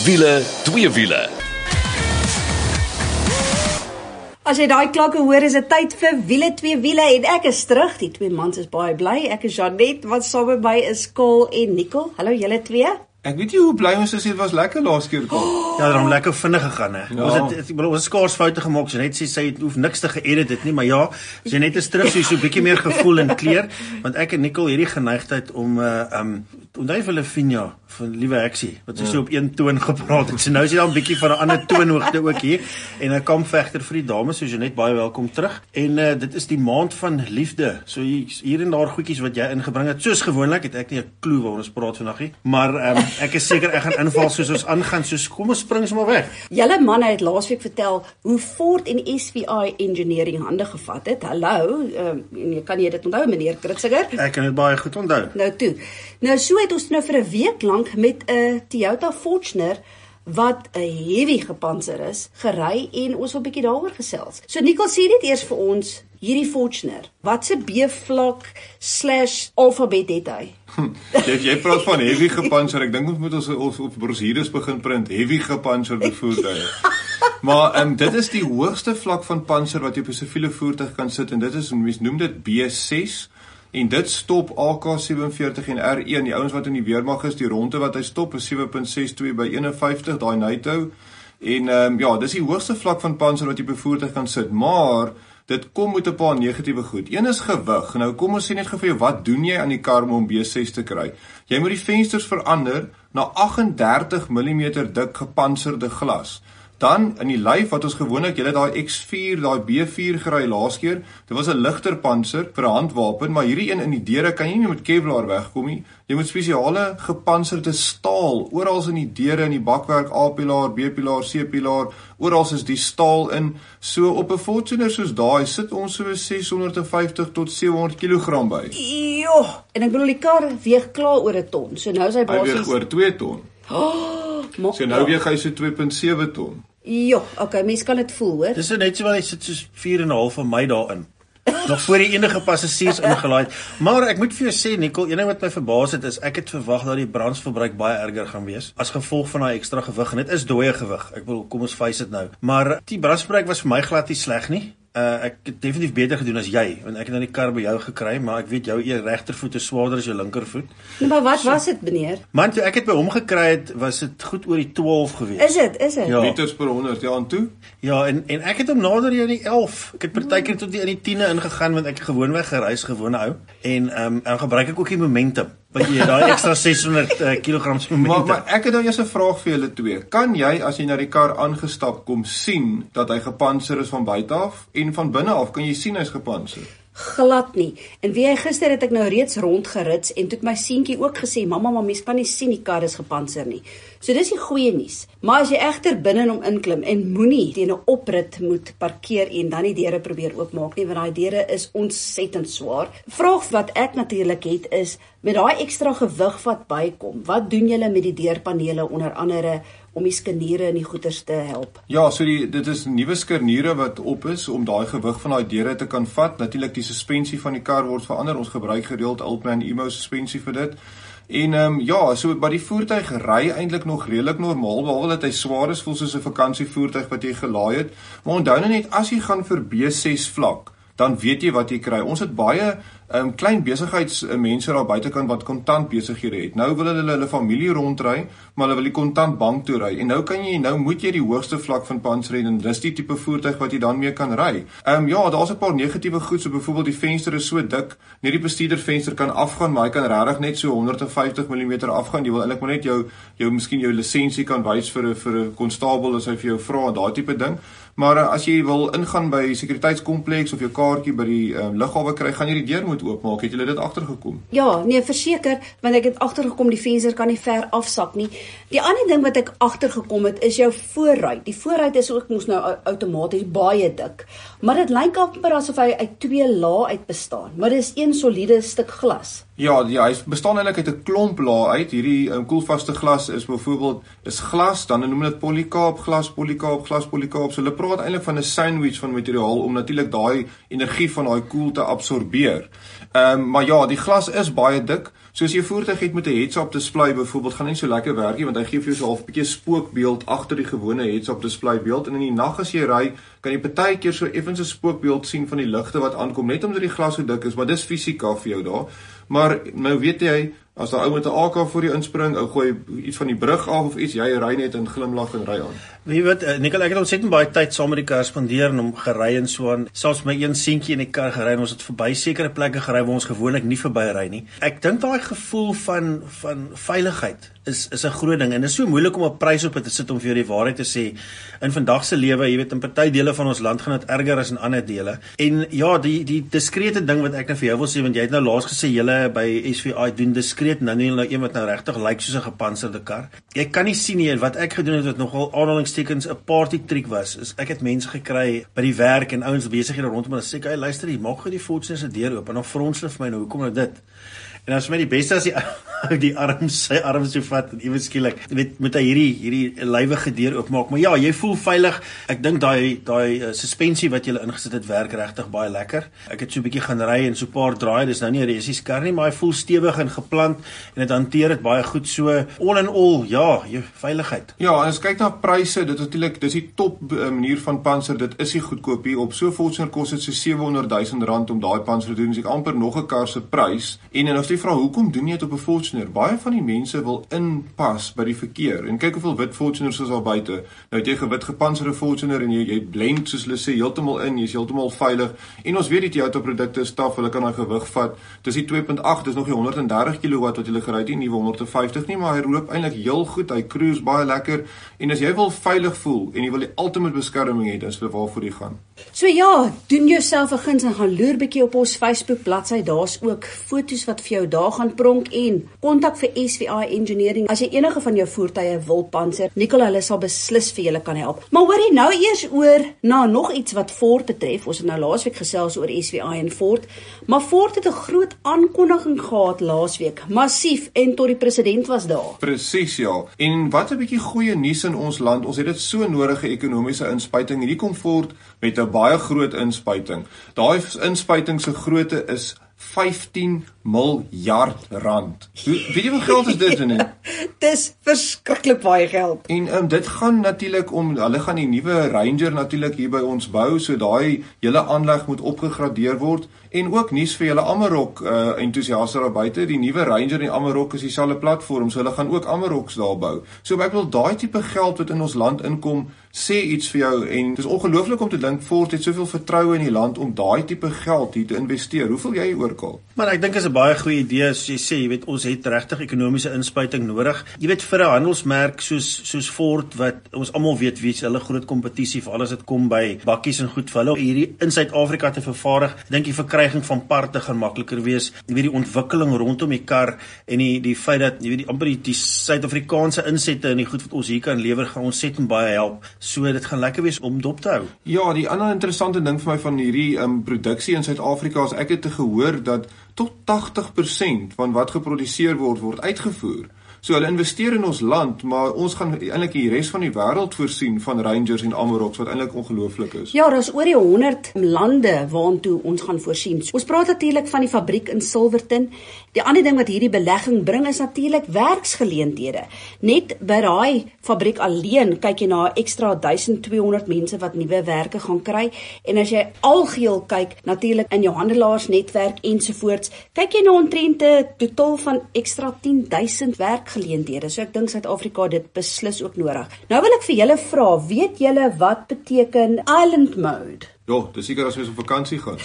Wiele, twee wiele. As jy daai klakke hoor, is dit tyd vir wiele, twee wiele en ek is terug. Die twee mans is baie bly. Ek is Janet, wat saam met my is Kol en Nicole. Hallo julle twee. Ek weet nie hoe bly ons is, dit was lekker laas keer kom. Ja, daarom lekker vinnig gegaan hè. Ons het skaars foute gemaak, so net sy hoef niks te geëdit het nie, maar ja, sy net is terug, so 'n bietjie meer gevoel en kleur, want ek en Nicole hierdie geneigtheid om onthou vir Lavinia van Liewe Heksie, wat sy so op een toon gepraat het. So nou is hy dan 'n bietjie van 'n ander toonhoogte ook hier en 'n kampvegter vir die dames, so jy net baie welkom terug. En dit is die maand van liefde. So hier en daar goedjies wat jy ingebring het. Soos gewoonlik het ek nie 'n klou waaroor ons praat vandag nie, maar ek is seker ek gaan inval soos ons aangaan, soos kom ons spring sommer weg. Julle manne het laasweek vertel hoe Ford en SVI Engineering hande gevat het. Hallo, kan jy dit onthou meneer Kritziger? Ek kan dit baie goed onthou. Nou toe. Nou so het ons nou vir 'n week lank met 'n Toyota Fortuner wat 'n heavy gepantser is, gery en ons wil 'n bietjie daaroor gesels. So Nicole, sê net eers vir ons hierdie Fortuner. Wat se B-vlak / alfabet het hy? Jy praat van heavy gepantser. Ek dink ons moet ons op brochures begin print, heavy gepantserde voertuie. Maar dit is die hoogste vlak van pantser wat jy op 'n siviele voertuig kan sit en dit is, mens noem dit B6. En dit stop AK47 en R1, die ouens wat in die weermag is, die ronde wat hy stop is 7.62 by 51, daai NATO. En ja, dis die hoogste vlak van pantser wat jy op 'n voertuig kan sit, maar dit kom met 'n paar negatiewe goed. Een is gewig. Nou kom ons sê net gou vir jou, wat doen jy aan die kar om B6 te kry? Jy moet die vensters verander na 38 mm dik gepantserde glas. Dan in die lyf wat ons gewoonlik, jy het daai X4, daai B4 gery laas keer, dit was 'n ligter pantser vir 'n handwapen, maar hierdie een in die deure kan jy nie met Kevlar wegkom nie. Jy moet spesiale gepantserde staal, oral in die deure, in die bakwerk, A-pilaar, B-pilaar, C-pilaar, oral is die staal in. So op 'n Fortuner soos daai sit ons so 650 tot 700 kg by. Jo, en ek bedoel die kar weeg klaar oor 'n ton. So nou is hy Hy weeg basies oor 2 ton. So nou weeg hy so 2.7 ton. Jo, okay, mense kan dit voel, hoor. Dis net so wel, hy sit soos 4,5 van my daarin. Nog voor die enige passasiers ingelaai het. Maar ek moet vir jou sê, Nicole, een ding wat my verbaas het is ek het verwag dat die brandverbruik baie erger gaan wees as gevolg van daai ekstra gewig en dit is dooie gewig. Ek bedoel, kom ons face dit nou. Maar die brandverbruik was vir my glad nie sleg nie. Ek het definitief beter gedoen as jy, want ek het nou die kar by jou gekry, maar ek weet jou regtervoet is swaarder as jou linkervoet. Nee, maar wat was dit, meneer? Man, toe ek het by hom gekry het, was dit goed oor die 12 gewees. Is dit? Ja. Liters per 100, ja, en toe? Ja, en ek het hom nader in die 11. Ek het partykeer tot in die 10e ingegaan, want ek gewoonweg gereis, gewone ou. En gebruik ek ook die momentum. Want jy daai ekstra 600 kilograms momentum. Maar ek het nou eers 'n vraag vir julle twee. Kan jy, as jy na die kar aangestap kom, sien dat hy gepantser is van buite af en van binne af? Kan jy sien hy's gepantser? Glad nie. En wie gister het ek nou reeds rondgerits en toe het my seentjie ook gesê, mamma, mens kan nie sien die kar is gepantser nie. So dis die goeie nuus. Maar as jy egter binne in hom inklim en moenie teen 'n oprit moet parkeer en dan die deure probeer oopmaak nie, want daai deure is ontsettend swaar. Vraag wat ek natuurlik het is, met daai ekstra gewig wat bykom, wat doen julle met die deurpanele onder andere om die skerniere en die goeders te help? Ja, so dit is nuwe skerniere wat op is om daai gewig van daai deure te kan vat. Natuurlik die suspensie van die kar word verander. Ons gebruik gereeld Altman Emo suspensie vir dit. En ja, so by die voertuig ry eintlik nog redelik normaal, behalwe dat hy swaar is, voel soos 'n vakansievoertuig wat jy gelaai het. Maar onthou net, as jy gaan vir B6 vlak, dan weet jy wat jy kry. Ons het baie klein besigheidsmense daar buitekant wat kontant besighede het. Nou wil hulle familie rondry, maar hulle wil die kontant bank toe ry. En nou moet jy die hoogste vlak van pantser hê en dis die tipe voertuig wat jy dan mee kan ry. Ja, daar's 'n paar negatiewe goed, so byvoorbeeld die venster is so dik, net die bestuurdervenster kan afgaan, maar hy kan regtig net so 150 mm afgaan. Jy wil eintlik maar net miskien jou lisensie kan wys vir 'n konstabel as hy vir jou vra, daai tipe ding. Maar as jy wil ingaan by sekuriteitskompleks of jou kaartjie by die lughawe kry, gaan jy die deur moet oopmaak. Het julle dit agtergekom? Ja, nee, verseker, want ek het agtergekom die venster kan nie ver afsak nie. Die ander ding wat ek agtergekom het is jou voorruit. Die voorruit is ook mos nou outomaties baie dik. Maar dit lyk amper asof hy uit 2 lae uit bestaan, maar dis een soliede stuk glas. Ja, hy bestaan eintlik uit 'n klomp lae uit. Hierdie koelvaste glas is byvoorbeeld glas, dan noem hulle dit polykaap glas, polykaap. So hulle praat eintlik van 'n sandwich van materiaal om natuurlik daai energie van daai koel te absorbeer. Maar ja, die glas is baie dik. So as jy 'n voertuig het met 'n heads-up display byvoorbeeld, gaan nie so lekker werk nie, want hy gee vir jou so 'n half bietjie spookbeeld agter die gewone heads-up display beeld, en in die nag as jy ry, kan jy partykeer so effens 'n spookbeeld sien van die ligte wat aankom, net omdat die glas so dik is, maar dis fisika vir jou daar. Maar nou weet jy, as daar ou met 'n AK voor jou inspring, ou gooi iets van die brug af of iets, jy ry net en glimlag en ry aan. Wie weet, Nicole, ek het ontsettend baie tyd saam met die kar spandeer en hom gery en so aan. Selfs my een seentjie in die kar gery en ons het verby sekere plekke gery waar ons gewoonlik nie verby ry nie. Ek dink daai gevoel van veiligheid is 'n groot ding en dit is so moeilik om 'n prys op dit te sit om vir jou die waarheid te sê. In vandag se lewe, jy weet, in party dele van ons land gaan dit erger as in ander dele. En ja, die diskrete ding wat ek nou vir jou wil sê, want jy het nou laas gesê julle by SVI doen diskreet, nou nie een wat nou regtig lyk soos 'n gepantserde kar. Jy kan nie sien nie, wat ek gedoen het wat nogal aanhalingstekens 'n party trick was, is ek het mense gekry by die werk en ouens besighede rondom en sê ek, hey, luister, jy maak gou die Fortuner se deur oop en dan frons hulle vir my nou, hoekom nou dit? En as vir my die beste as sy arms so vat en ewe skielik, moet hy hierdie lywige deur oopmaak. Maar ja, jy voel veilig. Ek dink daai suspensie wat jy ingesit het werk regtig baie lekker. Ek het so 'n bietjie gaan ry en so 'n paar draai, dis nou nie 'n resies kar nie, maar hy voel stewig en geplant en dit hanteer dit baie goed. So all in all, ja, jou veiligheid. Ja, en as kyk na pryse, dit natuurlik, dis die top manier van Pantser, dit is nie goedkoop hier. Op so Fortuner kos dit so R700,000 om daai Pantser te doen, dis amper nog 'n kar se prys. En as jy vra hoekom doen jy dit op 'n Fortuner? Baie van die mense wil inpas by die verkeer en kyk hoeveel wit Fortuners is al buite. Nou het jy gewit gepantserde Fortuner en jy blend soos hulle sê heeltemal in, jy's heeltemal veilig. En ons weet die Toyota produkte is taaf, hulle kan daai gewig vat. Dis die 2.8, dis nog die 130 kW wat jy gery het, nie 150 nie, maar hy loop eintlik heel goed. Hy cruise baie lekker. En as jy wil veilig voel en jy wil die ultimate beskerming hê, dan is dit waarvoor jy gaan. So ja, doen jouself 'n guns en gaan loer bietjie op ons Facebook bladsy. Daar's ook foto's wat vir jou daar gaan pronk en kontak vir SVI Engineering as jy enige van jou voertuie wil pantser. Nicole, hulle sal beslis vir julle kan help. Maar hoorie, nou eers oor na nog iets wat Ford betref. Ons het nou laasweek gesels oor SVI en Ford, maar Ford het 'n groot aankondiging gehad laasweek, massief, en tot die president was daar. Presies, ja. En wat 'n bietjie goeie nuus in ons land. Ons het dit so nodige ekonomiese inspuiting. Hierdie kom Ford met 'n baie groot inspuiting. Daai inspuiting se grootte is 15 miljard rand. Weet jy wat geld is dit in? Dis verskriklik baie geld. En dit gaan natuurlik om, hulle gaan die nuwe Ranger natuurlik hier by ons bou, so daai hele aanleg moet opgegradeer word. En ook nuus vir julle Amarok entoesiaste daar buite, die nuwe Ranger en die Amarok is dieselfde platform, so hulle gaan ook Amaroks daar bou. So ek wil daai tipe geld wat in ons land inkom, sê iets vir jou, en dit is ongelooflik om te dink Ford het soveel vertroue in die land om daai tipe geld hier te investeer. Hoe voel jy oorkal? Maar ek dink is 'n baie goeie idee, as jy sê, jy weet, ons het regtig ekonomiese inspuiting nodig. Jy weet, vir 'n handelsmerk soos Ford, wat ons almal weet wie is hulle groot kompetisie vir alles wat kom by bakkies en goed vir hulle hierdie in Suid-Afrika te vervaardig. Ek dink die verkryging van parte gaan makliker wees. Jy weet, die ontwikkeling rondom die kar en die feit dat jy weet amper die Suid-Afrikaanse insette en die goed wat ons hier kan lewer gaan ontsettend baie help. So dit gaan lekker wees om dop te hou. Ja, die ander interessante ding vir my van hierdie produksie in Suid-Afrika is ek het gehoor dat tot 80% van wat geproduseer word uitgevoer. So hulle investeer in ons land, maar ons gaan eintlik die res van die wêreld voorsien van Rangers en Amaroks, wat eintlik ongelooflik is. Ja, daar's oor die 100 lande waantoe ons gaan voorsien. Ons praat natuurlik van die fabriek in Silverton. Die ander ding wat hierdie belegging bring is natuurlik werksgeleenthede. Net by daai fabriek alleen kyk jy na ekstra 1200 mense wat nuwe werke gaan kry. En as jy algeheel kyk, natuurlik in jou handelaarsnetwerk ensovoorts, kyk jy na omtrent 'n totaal van ekstra 10,000 werkgeleenthede. So ek dink Suid-Afrika het dit beslis ook nodig. Nou wil ek vir julle vra, weet julle wat beteken island mode? Ja, dis seker as jy op vakansie gaan.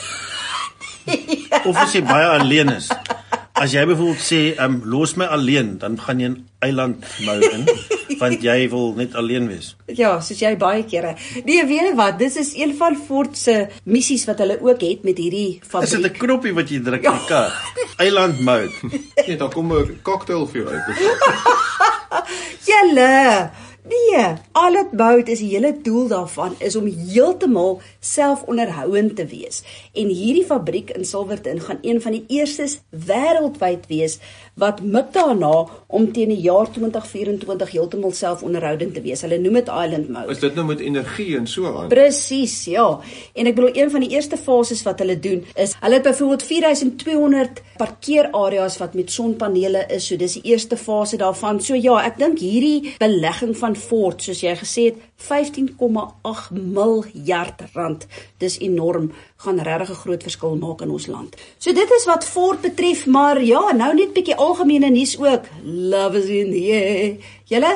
Of as jy baie alleen is. As jy byvoorbeeld sê, los my alleen, dan gaan jy in eiland mode in, want jy wil net alleen wees. Ja, soos jy baie kere. Nee, weet jy wat, dis is een van Ford se missies wat hulle ook het met hierdie fabriek. Is dit 'n knoppie wat jy druk in die kar? Eiland mode. Nee, dan kom 'n cocktail vir jou uit. Julle, Nee, Island Mode is die hele doel daarvan is om heeltemal selfonderhoudend te wees. En hierdie fabriek in Silverton gaan een van die eerstes wêreldwyd wees wat mik daarna om teen die jaar 2024 heeltemal selfonderhoudend te wees. Hulle noem dit Island Mode. Is dit nou met energie en so aan? Presies, ja. En ek bedoel een van die eerste fases wat hulle doen is hulle het byvoorbeeld 4200 parkeerareas wat met sonpanele is. So dis die eerste fase daarvan. So ja, ek dink hierdie belegging van Ford, soos jy gesê het, 15,8 miljard rand. Dis enorm, gaan regtig 'n groot verskil maak in ons land. So dit is wat Ford betref, maar ja, nou net bietjie algemene nuus ook. Love is in the air. Julle?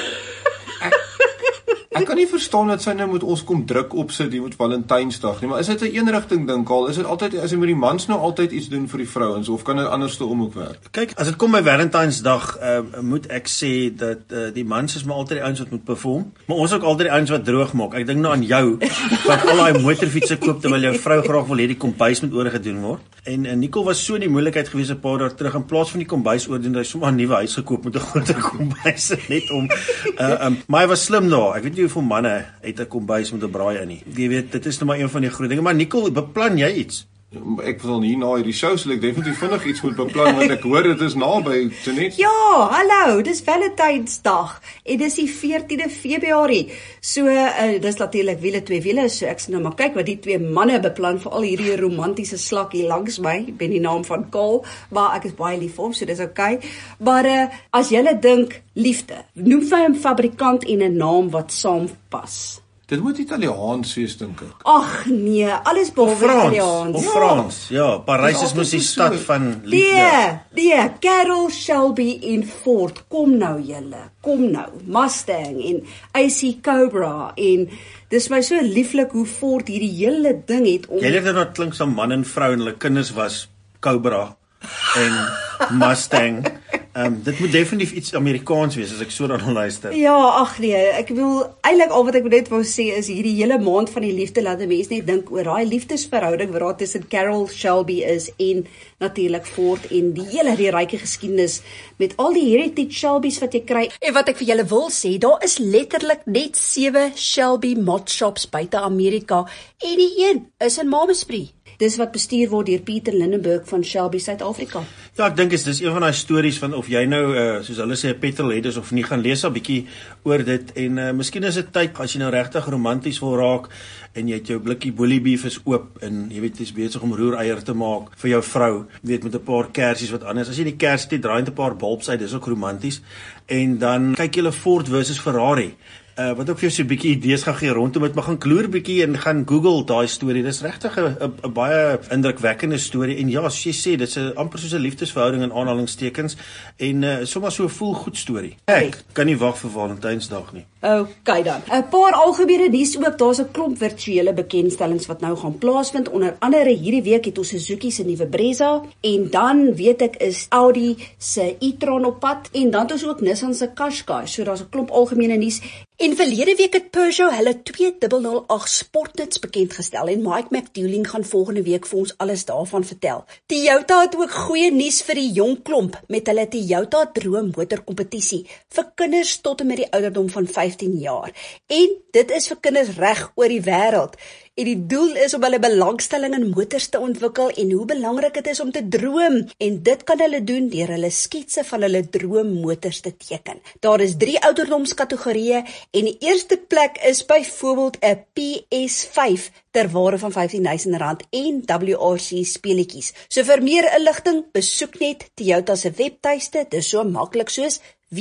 Ek kan nie verstaan dat sy nou met ons kom druk opsit hier met Valentynsdag nie, maar is dit 'n eenrigting ding al? Is dit altyd as jy met die mans nou altyd iets doen vir die vrouens of kan dit andersom ook werk? Kyk, as dit kom by Valentynsdag, moet ek sê dat die mans is maar altyd die ouens wat moet perform, maar ons ook altyd die ouens wat droog maak. Ek dink nou aan jou wat al daai motorfietsse koop terwyl jou vrou graag wil hê die kombuis moet oorgedoen word. En Nicole was so in die moeilikheid gewees 'n paar dae terug, in plaas van die kombuis oordoen, hy sommer 'n nuwe huis gekoop met 'n groter kombuis net om maar hy was slim daar. Ek weet nie hoeveel manne het 'n kombuis met 'n braai in nie. Jy weet, dit is nou maar een van die groot dinge. Maar Nicole, beplan jy iets? Ek wil hier na hierdie show sal ek definitief vinnig iets moet beplan want ek hoor dit is naby Jeanette. Ja, hallo, dis Valentynsdag en dis die 14de Februarie. So dis natuurlik wiele twee wiele, so ek sê nou maar kyk wat die twee manne beplan vir al hierdie romantiese slak hier langs my. Ek ben die naam van Kaal, maar ek is baie lief vir hom, so dis okay. Maar as julle dink liefde, noem vir 'n fabrikant en 'n naam wat saampas. Dit moet Italiaans wees dink ek. Ag nee, alles behalwe Italiaans. Of Frans, ja. Parys is mos die stad van liefde. Nee, Carroll Shelby en Ford, kom nou julle, kom nou. Mustang en AC Cobra en dis my so lieflik hoe Ford hierdie hele ding het om. Jy leef dit klink so man en vrou en hulle kinders was Cobra en Mustang. Dit moet definitief iets Amerikaans wees as ek so dan luister. Ja, ag nee, ek wil eintlik al wat ek net wou sê is hierdie hele maand van die liefde laat mense net dink oor daai liefdesverhouding wat daar tussen Carroll Shelby is en natuurlik Ford en die ryke geskiedenis met al die heritage Shelbys wat jy kry. En wat ek vir julle wil sê, daar is letterlik net 7 Shelby mod shops buite Amerika en die een is in Mamaspree. Dis wat bestuur word deur Pieter Lindenburg van Shelby Suid-Afrika. Ja, ek dink dis een van daai stories van of jy nou soos hulle sê 'n petrolhead is of nie, gaan lees 'n bietjie oor dit en miskien is dit tyd as jy nou regtig romanties wil raak en jy het jou blikkie bully beef is oop en jy weet jy's besig om roereier te maak vir jou vrou, weet met 'n paar kersies wat anders. As jy die kers het, draai net 'n paar bulbs uit, dis ook romanties. En dan kyk jy Ford versus Ferrari. Wat ook vir jou so 'n bietjie idees gaan gee rondom dit, maar gaan kloer bietjie en gaan Google daai storie. Dis regtig 'n baie indrukwekkende storie en ja, soos jy sê, dit's amper soos 'n liefdesverhouding in aanhalingstekens en sommer so 'n voel goed storie. Ek kan nie wag vir Valentynsdag nie. Okay dan. 'n Paar algemene nuus ook, daar's 'n klomp virtuele bekendstellings wat nou gaan plaasvind. Onder andere hierdie week het ons Suzuki se nuwe Brezza en dan weet ek is Audi se e-tron op pad en dan het ons ook Nissan se Qashqai. So daar's 'n klomp algemene nuus. En verlede week het Peugeot hulle 2008 Sportnuts bekend gestel en Mike McDouling gaan volgende week vir ons alles daarvan vertel. Toyota het ook goeie nuus vir die jong klomp met hulle Toyota Droom motorkompetisie vir kinders tot en met die ouderdom van 15 jaar. En dit is vir kinders reg oor die wêreld. En die doel is om hulle belangstelling in motors te ontwikkel en hoe belangrik dit is om te droom. En dit kan hulle doen deur hulle sketse van hulle droommotors te teken. Daar is 3 ouderdomskategorieë en die eerste plek is byvoorbeeld 'n PS5 ter waarde van R15.000 en WRC speletjies. So vir meer inligting, besoek net Toyota se webtuiste. Dis so maklik soos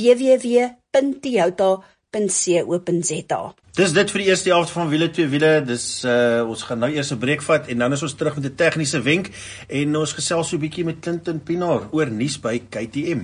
www.toyota.co.za. Dis dit vir die eerste helfte van Wiele twee Wiele. Dis ons gaan nou eers 'n breek vat en dan is ons terug met 'n tegniese wenk en ons gesels so 'n bietjie met Clinton Pinaar oor nuus by KTM.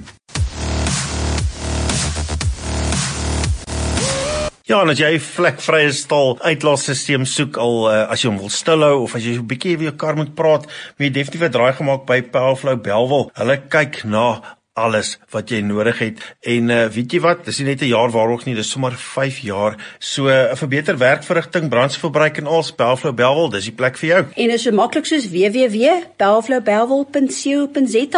Ja, en as jy 'n vlekvrye stal uitlaatstelsel soek al as jy hom wil stilhou of as jy so 'n bietjie oor jou kar moet praat, moet jy definitief 'n draai gemaak by Powerflow Bellville. Hulle kyk na alles wat jy nodig het en weet jy wat, dis nie net 'n jaar waarborg nie, dis sommer 5 jaar. So vir beter werkverrigting, brandstofverbruik en alles, Powerflow Bellville, dis die plek vir jou. En is so maklik soos www.powerflowbellville.co.za.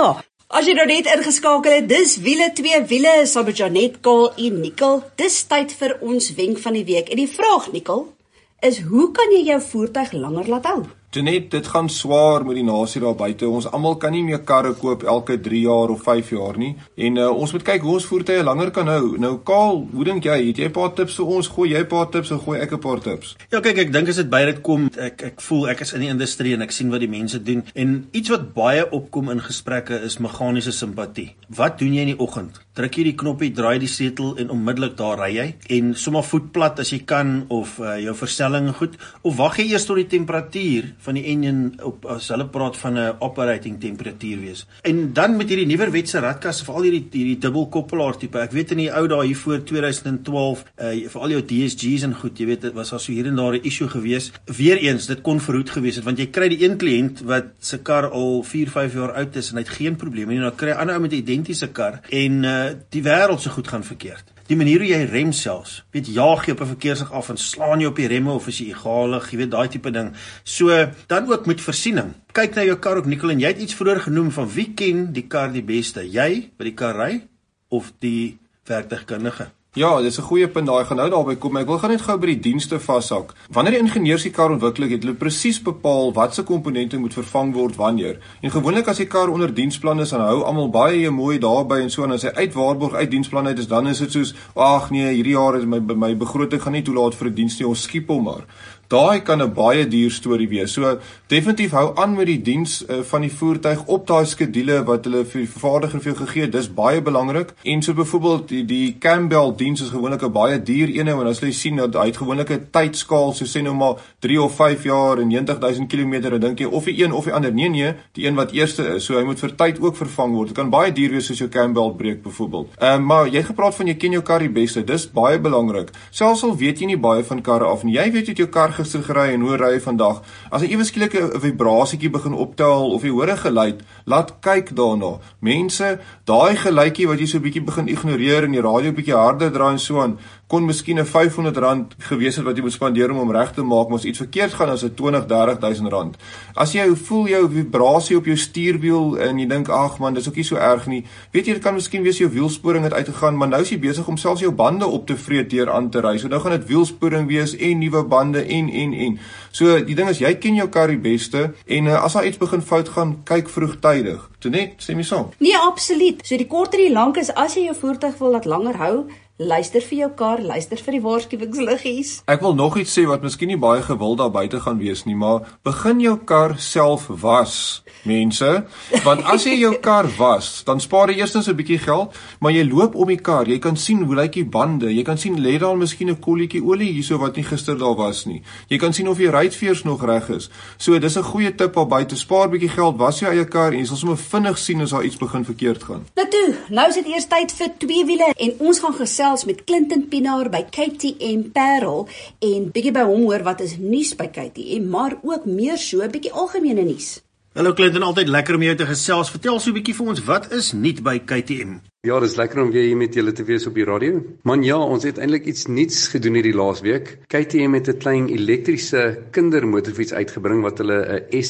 As jy nou net ingeskakel het, dis wiele, twee wiele, saam met Janet, Kaal en Nikkel. Dis tyd vir ons wenk van die week. En die vraag, Nikkel, is hoe kan jy jou voertuig langer laat hou? Janet, dit gaan swaar met die nasie daar buite. Ons almal kan nie meer karre koop elke 3 jaar of 5 jaar nie. En ons moet kyk hoe ons voertuie langer kan hou. Nou Kaal, hoe dink jy? Het jy 'n paar tips vir ons? Gooi jy 'n paar tips en gooi ek 'n paar tips? Ja, kyk, ek dink as dit by dit kom, ek voel ek is in die industrie en ek sien wat die mense doen. En iets wat baie opkom in gesprekke is meganiese simpatie. Wat doen jy in die oggend? Druk jy die knoppie, draai die sleutel en onmiddellik daar ry jy en sommer voet plat as jy kan of jou verstelling goed of wag jy eers tot die temperatuur van die engine op, as hulle praat van 'n operating temperatuur wees. En dan met hierdie nuwerwetse radkas of al hierdie dubbelkoppelaar tipe. Ek weet in die ou dae hier voor 2012 vir al jou DSG's en goed, jy weet dit was al so hier en daar 'n issue gewees. Weereens dit kon verhoed gewees het want jy kry die een kliënt wat se kar al 4-5 jaar oud is en hy het geen probleme nie. Dan kry 'n ander ou met 'n identiese kar en die wêreld so goed gaan verkeerd. Die manier hoe jy rem selfs, weet jaag jy op 'n verkeerslig af en slaan jy op die remme of is jy egalig, jy weet daai tipe ding. So dan ook met voorsiening. Kyk na jou kar ook Nikkel en jy het iets vroeër genoem van wie ken die kar die beste? Jy by die kar ry of die werktuigkundige? Ja, dis 'n goeie punt daai gaan nou daarby kom. Ek wil gaan net gou by die dienste vashak. Wanneer die ingenieurs die kar ontwikkel het hulle presies bepaal watse komponente moet vervang word wanneer. En gewoonlik as die kar onder diensplan is, dan hou almal baie mooi daarby en so en as hy uit waarborg uit diensplan uit is, dan is dit soos, ag nee, hierdie jaar is my begroting gaan nie toelaat vir 'n diens nie, ons skiep hom maar. Daai kan 'n baie duur storie wees. So definitief hou aan met die diens van die voertuig op daai skedule wat hulle vir die vervaardiger vir jou gegee het. Dis baie belangrik. En so byvoorbeeld die Campbell diens is gewoonlik 'n baie duur een en as jy sien dat hy het gewoonlik 'n tydskaal, so sê nou maar 3 of 5 jaar en 90,000 km, dan dink jy of die een of die ander. Nee, die een wat eerste is. So hy moet vir tyd ook vervang word. Dit kan baie duur wees soos jou Campbell breek byvoorbeeld. Maar jy het gepraat van jy ken jou kar die beste. Dis baie belangrik. Selfs al weet jy nie baie van karre af nie. Jy weet jy jou kar gister gery en hoe ry jy vandag. As 'n ewe skielike 'n vibrasietjie begin optel of jy hoor 'n geluid, laat kyk daarna. Mense, daai geluidjie wat jy so 'n bietjie begin ignoreer en die radio bietjie harder draai en so aan, kon miskien 'n R500 gewees het wat jy moet spandeer om hom reg te maak, maar as iets verkeerd gaan as 'n 20-30 000 rand. As jy voel jou vibrasie op jou stuurwiel en jy dink ag man, dis ook nie so erg nie. Weet jy, dit kan miskien wees jou wielsporing het uitgegaan, maar nou is jy besig om selfs jou bande op te vreet deur aan te ry. So nou gaan dit wielsporing wees en nuwe bande en. So die ding is jy ken jou kar die beste en as daar iets begin fout gaan, kyk vroegtydig. Net sê my so. Nee, absoluut. So die kort en die lank is as jy jou voertuig wil laat langer hou, luister vir jou kar, luister vir die waarskuwingsliggies. Ek wil nog iets sê wat miskien nie baie gewild daar buite gaan wees nie, maar begin jou kar self was, mense. Want as jy jou kar was, dan spaar jy eerstens 'n bietjie geld, maar jy loop om die kar, jy kan sien hoe lyk die bande, jy kan sien lê daar miskien 'n kolletjie olie hierso wat nie gister daar was nie. Jy kan sien of die ruitveers nog reg is. So dis 'n goeie tip daar buite, spaar bietjie geld, was jou eie kar en jy sal sommer vinnig sien as daar iets begin verkeerd gaan. Nou is dit eers tyd vir twee wiele en ons gaan gesels met Clinton Pinaar by KTM Parel en bietjie by hom hoor wat is nuus by KTM, maar ook meer so 'n bietjie algemene nuus. Hallo Clinton, altyd lekker om jou te gesels. Vertel so 'n bietjie vir ons, wat is nuut by KTM? Ja, dis lekker om weer hier met julle te wees op die radio. Man ja, ons het eintlik iets nuuts gedoen hierdie laasweek. KTM het 'n klein elektriese kindermotorfiets uitgebring wat hulle 'n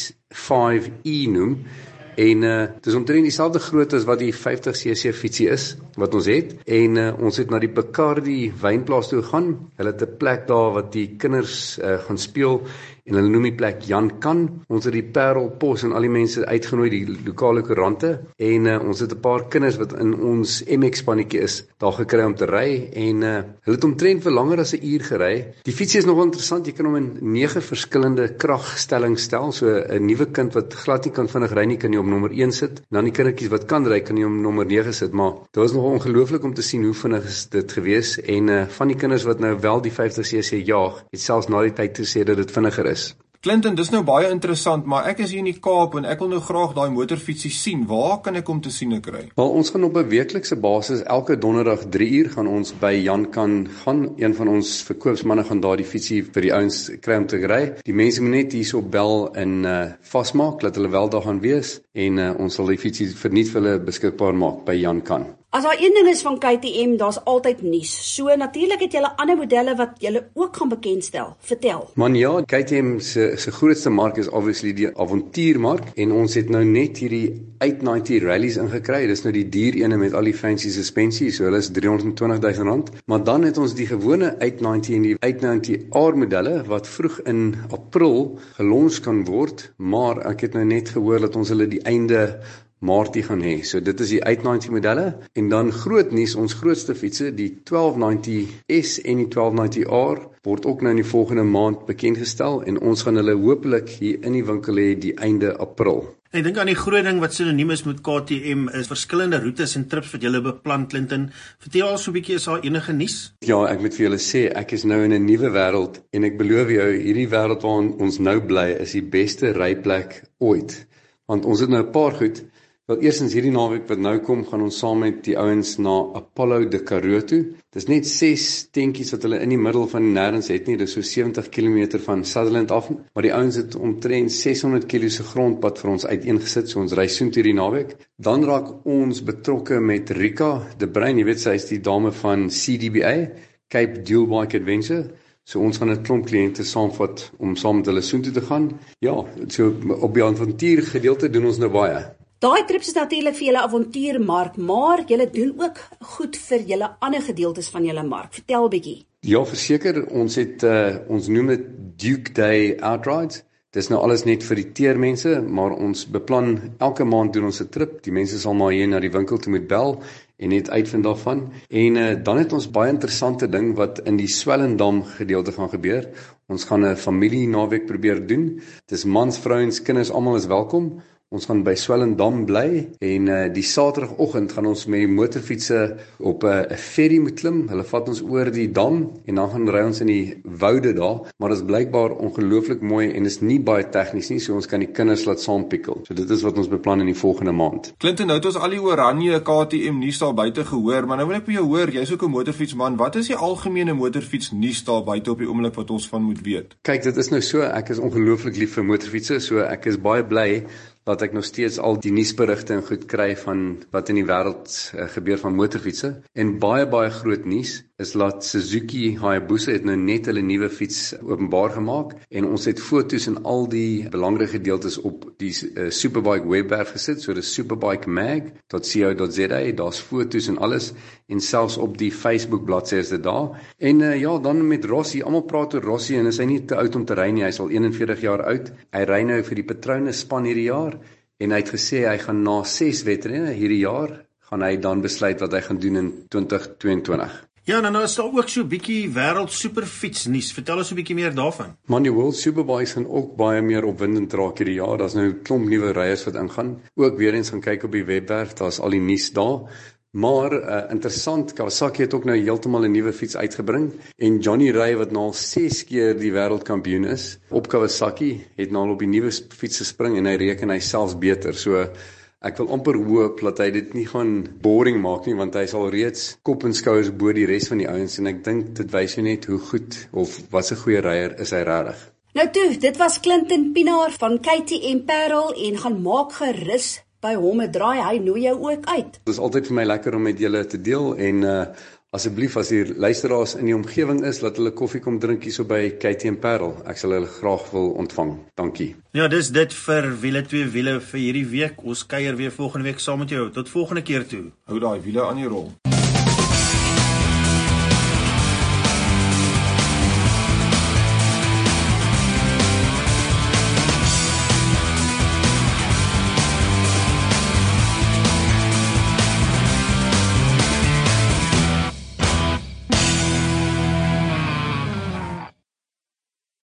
SX5e noem. En dis omtrent dieselfde grootte as wat die 50cc fietsie is wat ons het en ons het na die Bacardi wynplaas toe gegaan. Hulle het 'n plek daar wat die kinders gaan speel en hulle noem die plek Jan Kan. Ons het die Parel Pos en al die mense uitgenooi, die lokale koerante en ons het 'n paar kinders wat in ons MX spannetjie is daar gekry om te ry en hulle het omtrent vir langer as 'n uur gery. Die fietsie is nogal interessant, jy kan hom in 9 verskillende kragstellings stel. So 'n nuwe kind wat glad nie kan vinnig ry nie, kan jy op nommer 1 sit. Dan die kindertjies wat kan ry, kan jy op nommer 9 sit, maar dit was nogal ongelooflik om te sien hoe vinnig is dit gewees en van die kinders wat nou wel die 50cc jaag, het selfs na die tyd gesê dat dit vinniger is. Clinton, dis nou baie interessant, maar ek is hier in die Kaap en ek wil nou graag daai motorfietsie sien. Waar kan ek hom te sien kry? Wel, ons gaan op 'n weeklikse basis elke donderdag 3 uur gaan ons by Jan Kan gaan. Een van ons verkoopsmanne gaan daar die fietsie vir die ouens kry om te ry. Die mense moet net hierso bel en vasmaak dat hulle wel daar gaan wees en ons sal die fietsie verniet vir hulle beskikbaar maak by Jan Kan. As daar een ding is van KTM, daar's altyd nuus. So natuurlik het julle ander modelle wat julle ook gaan bekendstel. Vertel. Man ja, KTM se grootste mark is obviously die avontuurmark en ons het nou net hierdie 890 rallies ingekry. Dis nou die duur ene met al die fancy suspensie, so hulle is R320,000. Maar dan het ons die gewone 890 en die 890R modelle wat vroeg in April gelons kan word, maar ek het nou net gehoor dat ons hulle die einde Maart gaan hê. So dit is die 890 modelle en dan groot nuus, ons grootste fietsse, die 1290S en die 1290R word ook nou in die volgende maand bekendgestel en ons gaan hulle hopelik hier in die winkel hê die einde April. Ek dink aan die groot ding wat sinoniem is met KTM is verskillende roetes en trips wat julle beplan, Clinton. Vertel al so 'n bietjie, is daar enige nuus? Ja, ek moet vir julle sê, ek is nou in 'n nuwe wêreld en ek beloof jou, hierdie wêreld waarin ons nou bly is die beste ryplek ooit. Want ons het nou 'n paar goed. Wel, eerstens hierdie naweek wat nou kom, gaan ons saam met die ouens na Apollo de Karoo toe. Dis net 6 tentjies wat hulle in die middel van nêrens het nie, dis so 70 km van Sutherland af, maar die ouens het omtrent 600 km se grondpad vir ons uiteengesit, so ons ry soontoe hierdie naweek. Dan raak ons betrokke met Rika de Bruin, jy weet sy is die dame van CDBA, Cape Dual Bike Adventure. So ons gaan 'n klomp kliënte saamvat om saam met hulle soontoe te gaan. Ja, so op die avontuur gedeelte doen ons nou baie. Daai trips is natuurlik vir julle avontuurmark, maar julle doen ook goed vir julle ander gedeeltes van julle mark. Vertel 'n bietjie. Ja, verseker, ons het ons noem dit Duke Day Outrides. Dis nou alles net vir die teermense, maar ons beplan elke maand doen ons 'n trip. Die mense sal maar hier na die winkel toe moet bel en net uitvind daarvan. En dan het ons baie interessante ding wat in die Swellendam gedeelte gaan gebeur. Ons gaan 'n familie naweek probeer doen. Dis mans, vrouens, kinders, almal is welkom. Ons gaan by Swellendam bly en die Saterdagoggend gaan ons met die motorfietsse op 'n ferry moet klim. Hulle vat ons oor die dam en dan gaan ry ons in die woude daar, maar dit is blykbaar ongelooflik mooi en is nie baie tegnies nie, so ons kan die kinders laat saampikkel. So dit is wat ons beplan in die volgende maand. Clinton, nou het ons al die oranje KTM nuus daar buite gehoor, maar nou wil ek by jou hoor, jy's ook 'n motorfietsman. Wat is die algemene motorfiets nuus daar buite op die oomblik wat ons van moet weet? Kyk, dit is nou so, ek is ongelooflik lief vir motorfietsse, so ek is baie bly dat ek nog steeds al die nuusberigte en goed kry van wat in die wêreld gebeur van motorfietsse. En baie groot nuus is dat Suzuki Hayabusa het nou net hulle nuwe fiets openbaar gemaak en ons het foto's en al die belangrike gedeeltes op die Superbike webwerf gesit, so dis superbikemag.co.za, daar's foto's en alles en selfs op die Facebook bladsy is dit daar. En ja, dan met Rossi, almal praat oor Rossi en is hy nie te oud om te ry nie, hy is al 41 jaar oud. Hy ry nou vir die Patrone span hierdie jaar en hy het gesê hy gaan na 6 wedrenne hierdie jaar gaan hy dan besluit wat hy gaan doen in 2022. Ja, nou is daar ook so 'n bietjie wêreld superfiets nuus. Vertel ons 'n bietjie meer daarvan. Man, die World Superbikes gaan ook baie meer opwindend raak hierdie jaar. Daar's nou 'n klomp nuwe ryers wat ingaan. Ook weer eens gaan kyk op die webwerf, daar's al die nuus daar. Maar interessant, Kawasaki het ook nou heeltemal 'n nuwe fiets uitgebring en Johnny Ray wat nou al 6 keer die wêreldkampioen is op Kawasaki, het nou al op die nuwe fiets gespring en hy reken hy selfs beter. So ek wil amper hoop dat hy dit nie gaan boring maak nie, want hy is al reeds kop en skouers bo die res van die ouens en ek dink dit wys jou net hoe goed of wat 'n goeie ryer is hy regtig. Nou toe, dit was Clinton Pinaar van KTM Parel en gaan maak gerus by hom 'n draai, hy nooi jou ook uit. Dit is altyd vir my lekker om met julle te deel en asseblief as hier luisteraars in die omgewing is, laat hulle koffie kom drink hier so by KTM Parel. Ek sal hulle graag wil ontvang. Dankie. Ja, dis dit vir wiele 2 wiele vir hierdie week. Ons kuier weer volgende week saam met jou. Tot volgende keer toe. Hou daai wiele aan die rol.